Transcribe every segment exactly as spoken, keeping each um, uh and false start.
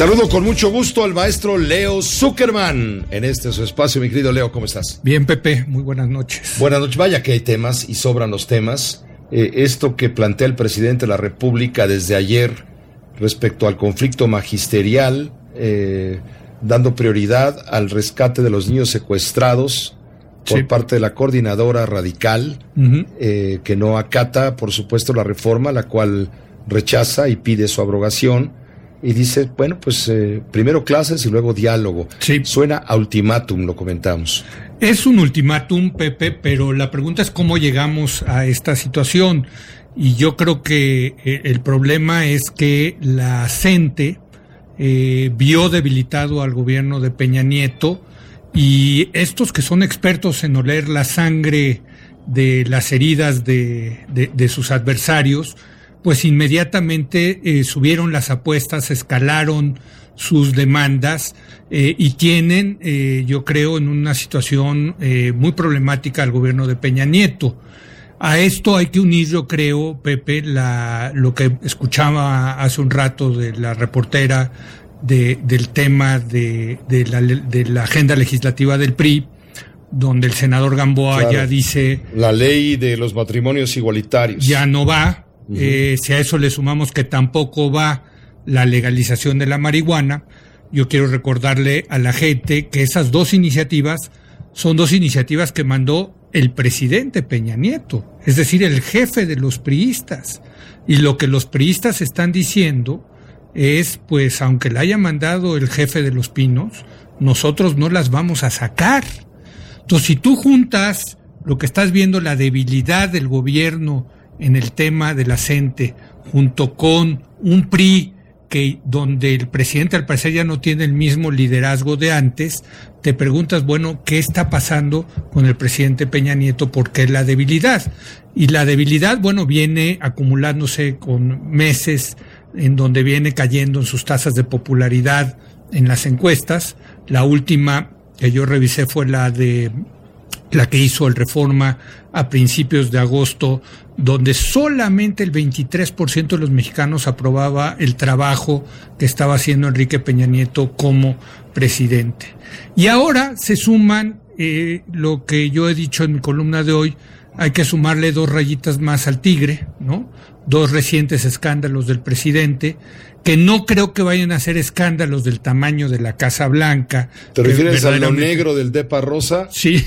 Saludo con mucho gusto al maestro Leo Zuckerman en este su espacio. Mi querido Leo, ¿cómo estás? Bien, Pepe, muy buenas noches. Buenas noches. Vaya que hay temas y sobran los temas. Eh, esto que plantea el presidente de la República desde ayer respecto al conflicto magisterial, eh, dando prioridad al rescate de los niños secuestrados por sí. parte de la coordinadora radical, uh-huh. eh, que no acata, por supuesto, la reforma, la cual rechaza y pide su abrogación. Y dice, bueno, pues eh, primero clases y luego diálogo. Sí. Suena a ultimátum, lo comentamos. Es un ultimátum, Pepe, pero la pregunta es cómo llegamos a esta situación. Y yo creo que eh, el problema es que la CENTE eh, vio debilitado al gobierno de Peña Nieto, y estos que son expertos en oler la sangre de las heridas de, de, de sus adversarios, pues inmediatamente eh, subieron las apuestas, escalaron sus demandas eh, y tienen, eh, yo creo, en una situación eh, muy problemática al gobierno de Peña Nieto. A esto hay que unir, yo creo, Pepe, la, lo que escuchaba hace un rato de la reportera de, del tema de, de, la, de la agenda legislativa del P R I, donde el senador Gamboa claro. ya dice... La ley de los matrimonios igualitarios. Ya no va. Uh-huh. Eh, si a eso le sumamos que tampoco va la legalización de la marihuana, yo quiero recordarle a la gente que esas dos iniciativas son dos iniciativas que mandó el presidente Peña Nieto, es decir, el jefe de los priistas. Y lo que los priistas están diciendo es, pues, aunque la haya mandado el jefe de los Pinos, nosotros no las vamos a sacar. Entonces, si tú juntas lo que estás viendo, la debilidad del gobierno en el tema de la CENTE, junto con un P R I que donde el presidente al parecer ya no tiene el mismo liderazgo de antes, te preguntas, bueno, ¿qué está pasando con el presidente Peña Nieto? ¿Por qué la debilidad? Y la debilidad, bueno, viene acumulándose con meses en donde viene cayendo en sus tasas de popularidad en las encuestas. La última que yo revisé fue la de la que hizo el Reforma a principios de agosto, donde solamente el veintitrés por ciento de los mexicanos aprobaba el trabajo que estaba haciendo Enrique Peña Nieto como presidente. Y ahora se suman eh, lo que yo he dicho en mi columna de hoy, hay que sumarle dos rayitas más al tigre, ¿no? Dos recientes escándalos del presidente, que no creo que vayan a ser escándalos del tamaño de la Casa Blanca. ¿Te refieres a lo negro del Depa Rosa? Sí.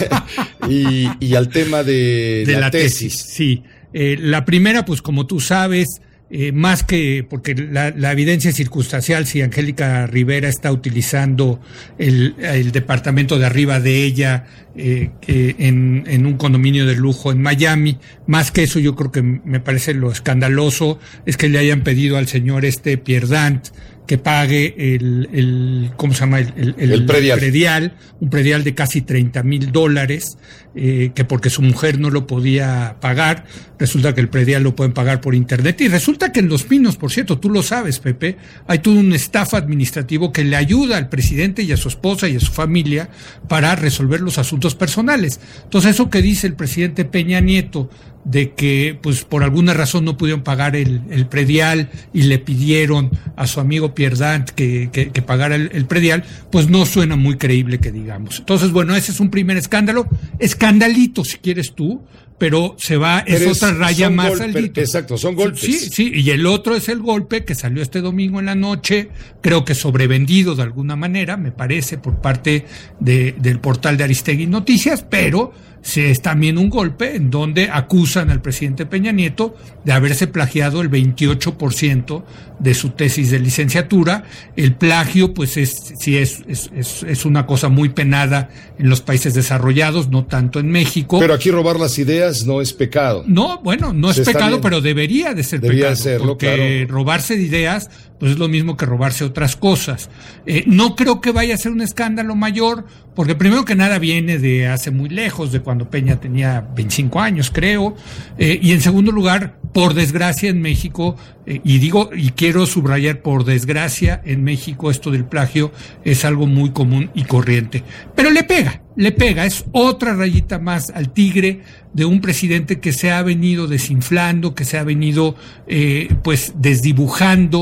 y, y al tema de, de la, la tesis. tesis. Sí. Eh, la primera, pues como tú sabes, eh, más que, porque la, la evidencia circunstancial, si Angélica Rivera está utilizando el, el departamento de arriba de ella eh, eh, en, en un condominio de lujo en Miami, más que eso yo creo que me parece lo escandaloso es que le hayan pedido al señor este Pierdant que pague el, el ¿cómo se llama? El, el, el, el predial. predial, un predial de casi treinta mil dólares, eh, que porque su mujer no lo podía pagar, resulta que el predial lo pueden pagar por internet, y resulta que en Los Pinos, por cierto, tú lo sabes, Pepe, hay todo un staff administrativo que le ayuda al presidente y a su esposa y a su familia para resolver los asuntos personales. Entonces, eso que dice el presidente Peña Nieto, de que pues por alguna razón no pudieron pagar el, el predial y le pidieron a su amigo Pierdant que, que, que pagara el, el predial, pues no suena muy creíble que digamos. Entonces, bueno, ese es un primer escándalo, escandalito si quieres tú, pero se va, es pero otra es, raya más golpe, aldito. Exacto, son golpes. Sí, sí, y el otro es el golpe que salió este domingo en la noche, creo que sobrevendido de alguna manera, me parece, por parte de, del portal de Aristegui Noticias, pero se es también un golpe en donde acusan al presidente Peña Nieto de haberse plagiado el veintiocho por ciento de su tesis de licenciatura. El plagio, pues es sí es, es, es, es una cosa muy penada en los países desarrollados, no tanto en México. Pero aquí robar las ideas no es pecado. No, bueno, no es pecado, pero debería de ser debería pecado. Serlo, porque claro. Robarse de ideas, pues es lo mismo que robarse otras cosas. Eh, no creo que vaya a ser un escándalo mayor, porque primero que nada viene de hace muy lejos, de cuando Peña tenía veinticinco años, creo, eh, y en segundo lugar, por desgracia en México, eh, y digo, y quiero subrayar, por desgracia en México esto del plagio es algo muy común y corriente. Pero le pega, le pega, es otra rayita más al tigre de un presidente que se ha venido desinflando, que se ha venido eh, pues desdibujando, eh,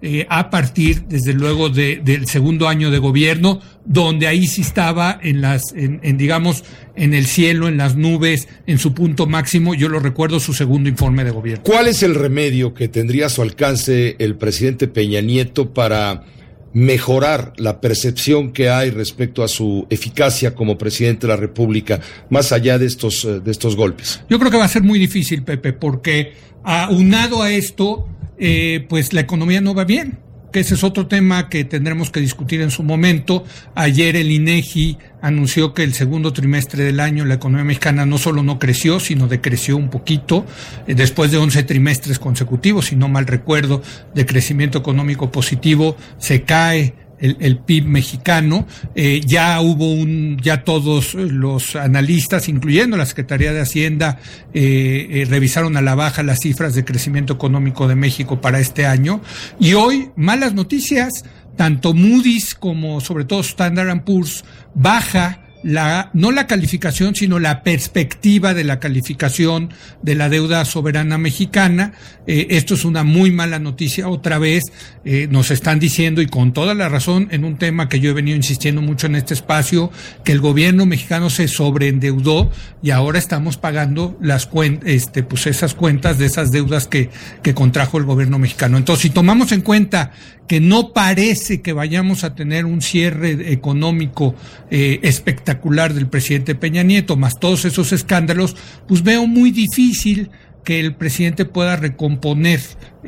eh, a partir, desde luego, de, del segundo año de gobierno, donde ahí sí estaba en las, en, en digamos, en el cielo, en las nubes, en su punto máximo. Yo lo recuerdo, su segundo informe de gobierno. ¿Cuál es el remedio que tendría a su alcance el presidente Peña Nieto para mejorar la percepción que hay respecto a su eficacia como presidente de la República, más allá de estos, de estos golpes? Yo creo que va a ser muy difícil, Pepe, porque aunado a esto, eh, pues la economía no va bien, que ese es otro tema que tendremos que discutir en su momento. Ayer el INEGI anunció que el segundo trimestre del año la economía mexicana no solo no creció, sino decreció un poquito, eh, después de once trimestres consecutivos, si no mal recuerdo, de crecimiento económico positivo, se cae El, el P I B mexicano. Eh, ya hubo un, ya todos los analistas, incluyendo la Secretaría de Hacienda, eh, eh, revisaron a la baja las cifras de crecimiento económico de México para este año. Y hoy, malas noticias, tanto Moody's como sobre todo Standard and Poor's baja la, no la calificación, sino la perspectiva de la calificación de la deuda soberana mexicana. Eh, esto es una muy mala noticia. Otra vez eh, nos están diciendo, y con toda la razón, en un tema que yo he venido insistiendo mucho en este espacio, que el gobierno mexicano se sobreendeudó y ahora estamos pagando las cuentas, este, pues esas cuentas de esas deudas que, que contrajo el gobierno mexicano. Entonces, si tomamos en cuenta que no parece que vayamos a tener un cierre económico eh, espectacular del presidente Peña Nieto, más todos esos escándalos, pues veo muy difícil que el presidente pueda recomponer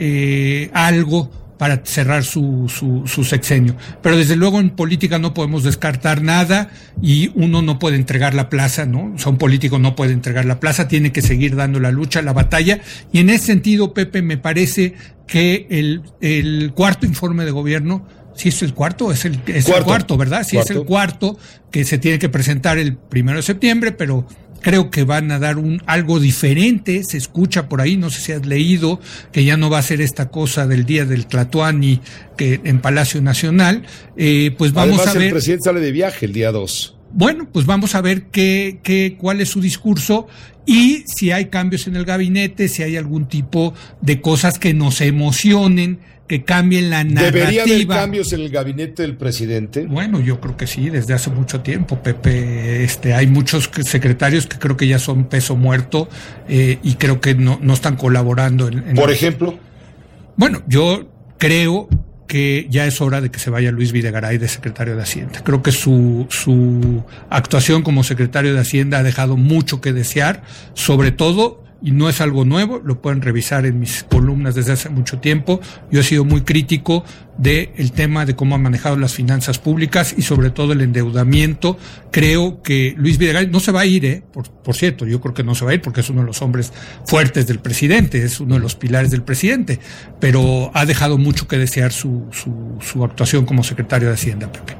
eh, algo para cerrar su, su, su sexenio. Pero desde luego en política no podemos descartar nada y uno no puede entregar la plaza, ¿no? O sea, un político no puede entregar la plaza, tiene que seguir dando la lucha, la batalla. Y en ese sentido, Pepe, me parece que el, el cuarto informe de gobierno, si es el cuarto, es el, es cuarto. el cuarto, ¿verdad? Si es el cuarto, que se tiene que presentar el primero de septiembre, pero creo que van a dar un algo diferente. Se escucha por ahí, no sé si has leído, que ya no va a ser esta cosa del día del Tlatoani que en Palacio Nacional. Eh, pues vamos Además, a ver. El presidente sale de viaje el día dos. Bueno, pues vamos a ver qué, qué, cuál es su discurso y si hay cambios en el gabinete, si hay algún tipo de cosas que nos emocionen, que cambien la narrativa. ¿Debería haber cambios en el gabinete del presidente? Bueno, yo creo que sí, desde hace mucho tiempo, Pepe. Este, hay muchos secretarios que creo que ya son peso muerto eh, y creo que no, no están colaborando. En, en ¿Por el... ejemplo? Bueno, yo creo que ya es hora de que se vaya Luis Videgaray de secretario de Hacienda. Creo que su, su actuación como secretario de Hacienda ha dejado mucho que desear, sobre todo, y no es algo nuevo, lo pueden revisar en mis columnas desde hace mucho tiempo. Yo he sido muy crítico del tema de cómo ha manejado las finanzas públicas y sobre todo el endeudamiento. Creo que Luis Videgaray no se va a ir, eh, por, por cierto, yo creo que no se va a ir porque es uno de los hombres fuertes del presidente, es uno de los pilares del presidente, pero ha dejado mucho que desear su, su, su actuación como secretario de Hacienda, Pepe.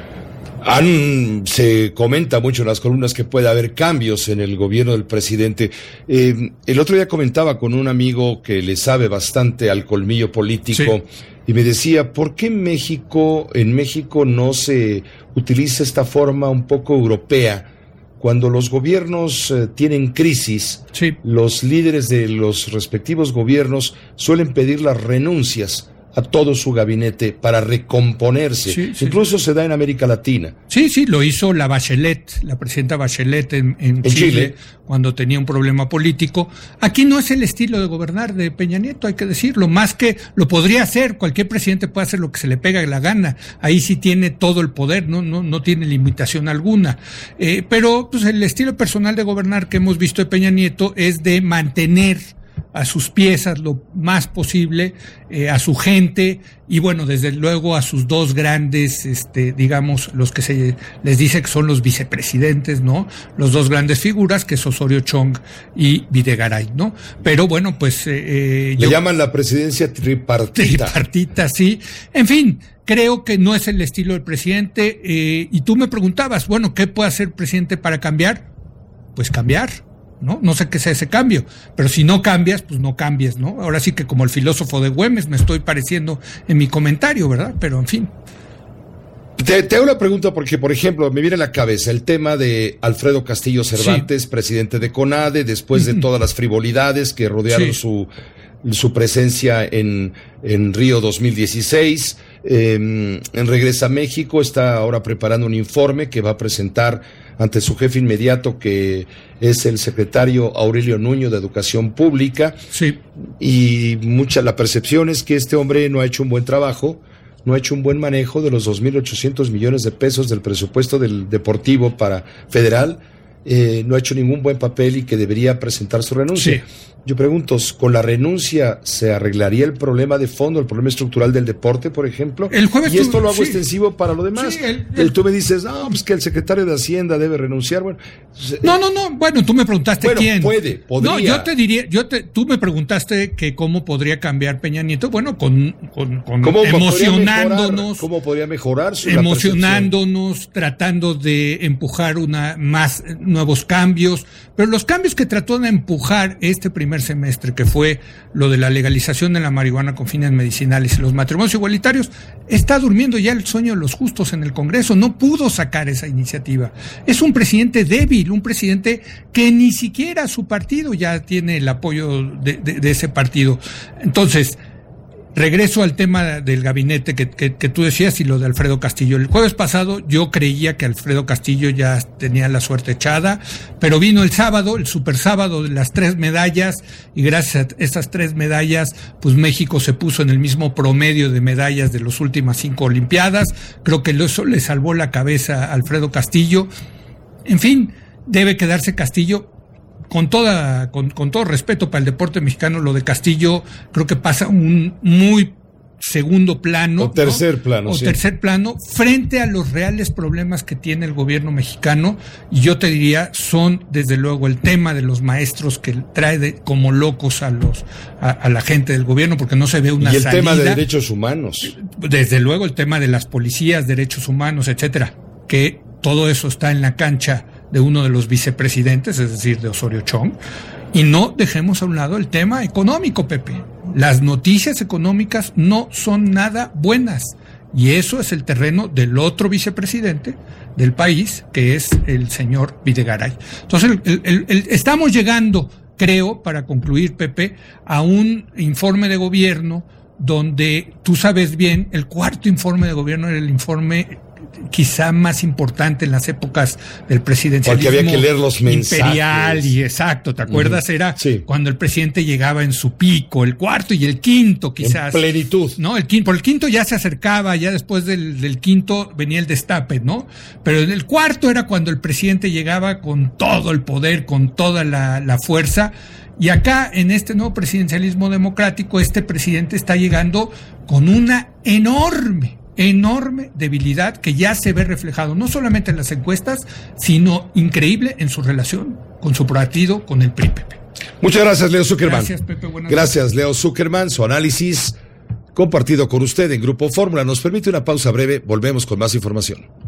Han, se comenta mucho en las columnas que puede haber cambios en el gobierno del presidente. Eh, el otro día comentaba con un amigo que le sabe bastante al colmillo político, sí, y me decía, ¿por qué México, en México no se utiliza esta forma un poco europea? Cuando los gobiernos eh, tienen crisis, sí, los líderes de los respectivos gobiernos suelen pedir las renuncias a todo su gabinete para recomponerse. Sí, sí. Incluso se da en América Latina. Sí, sí, lo hizo la Bachelet, la presidenta Bachelet en, en, en Chile, Chile, cuando tenía un problema político. Aquí no es el estilo de gobernar de Peña Nieto, hay que decirlo, más que lo podría hacer, cualquier presidente puede hacer lo que se le pega la gana, ahí sí tiene todo el poder, no, no, no tiene limitación alguna. Eh, pero pues el estilo personal de gobernar que hemos visto de Peña Nieto es de mantener a sus piezas lo más posible, eh, a su gente y bueno, desde luego a sus dos grandes, este, digamos, los que se les dice que son los vicepresidentes, ¿no? Los dos grandes figuras, que es Osorio Chong y Videgaray, ¿no? Pero bueno, pues... Eh, Le yo, llaman la presidencia tripartita. Tripartita, sí. En fin, creo que no es el estilo del presidente eh, y tú me preguntabas, bueno, ¿qué puede hacer el presidente para cambiar? Pues cambiar. ¿no? No sé qué sea ese cambio, pero si no cambias, pues no cambies, ¿no? Ahora sí que como el filósofo de Güemes me estoy pareciendo en mi comentario, ¿verdad? Pero en fin. Te, te hago una pregunta porque, por ejemplo, me viene a la cabeza el tema de Alfredo Castillo Cervantes, sí, presidente de CONADE, después de todas las frivolidades que rodearon sí. su su presencia en, en Río dos mil dieciséis. Eh, en Regresa a México está ahora preparando un informe que va a presentar ante su jefe inmediato, que es el secretario Aurelio Nuño de Educación Pública. Sí. Y mucha la percepción es que este hombre no ha hecho un buen trabajo, no ha hecho un buen manejo de los dos mil ochocientos millones de pesos del presupuesto del deportivo para federal. Eh, no ha hecho ningún buen papel y que debería presentar su renuncia. Sí. Yo pregunto, ¿con la renuncia se arreglaría el problema de fondo, el problema estructural del deporte, por ejemplo? El jueves y esto tú, lo hago sí. extensivo para lo demás. Sí, el, el, tú me dices, no, pues que el secretario de Hacienda debe renunciar. Bueno, no, no, no. Bueno, tú me preguntaste bueno, quién. puede, podría. No, yo te diría, yo te, tú me preguntaste que cómo podría cambiar Peña Nieto. Bueno, con, con, con ¿Cómo emocionándonos. Podría mejorar, ¿Cómo podría mejorar su Emocionándonos, tratando de empujar una más nuevos cambios. Pero los cambios que trató de empujar este primer semestre, que fue lo de la legalización de la marihuana con fines medicinales y los matrimonios igualitarios, está durmiendo ya el sueño de los justos en el Congreso. No pudo sacar esa iniciativa. Es un presidente débil, un presidente que ni siquiera su partido ya tiene el apoyo de, de, de ese partido. Entonces, regreso al tema del gabinete que, que, que tú decías y lo de Alfredo Castillo. El jueves pasado yo creía que Alfredo Castillo ya tenía la suerte echada, pero vino el sábado, el super sábado de las tres medallas, y gracias a esas tres medallas, pues México se puso en el mismo promedio de medallas de las últimas cinco Olimpiadas. Creo que eso le salvó la cabeza a Alfredo Castillo. En fin, debe quedarse Castillo. Con toda, con, con todo respeto para el deporte mexicano, lo de Castillo creo que pasa un muy segundo plano. O tercer ¿no? plano, O sí. tercer plano, frente a los reales problemas que tiene el gobierno mexicano. Y yo te diría, son desde luego el tema de los maestros que trae de, como locos a los a, a la gente del gobierno, porque no se ve una salida. Y el salida. Tema de derechos humanos. Desde luego el tema de las policías, derechos humanos, etcétera. Que todo eso está en la cancha de uno de los vicepresidentes, es decir, de Osorio Chong. Y no dejemos a un lado el tema económico, Pepe. Las noticias económicas no son nada buenas. Y eso es el terreno del otro vicepresidente del país, que es el señor Videgaray. Entonces, el, el, el, estamos llegando, creo, para concluir, Pepe, a un informe de gobierno donde, tú sabes bien, el cuarto informe de gobierno era el informe quizá más importante en las épocas del presidencialismo. Porque había que leer los mensajes. Imperial y exacto, ¿te acuerdas? Uh-huh. Era sí. Cuando el presidente llegaba en su pico, el cuarto y el quinto quizás. En plenitud. No, el quinto, por el quinto ya se acercaba, ya después del, del quinto venía el destape, ¿no? Pero en el cuarto era cuando el presidente llegaba con todo el poder, con toda la, la fuerza. Y acá, en este nuevo presidencialismo democrático, este presidente está llegando con una enorme enorme debilidad que ya se ve reflejado no solamente en las encuestas, sino increíble en su relación con su partido, con el P R I, Pepe. Muchas gracias, Leo Zuckerman. Gracias, Pepe. Buenas gracias, noches. Leo Zuckerman. Su análisis compartido con usted en Grupo Fórmula. Nos permite una pausa breve. Volvemos con más información.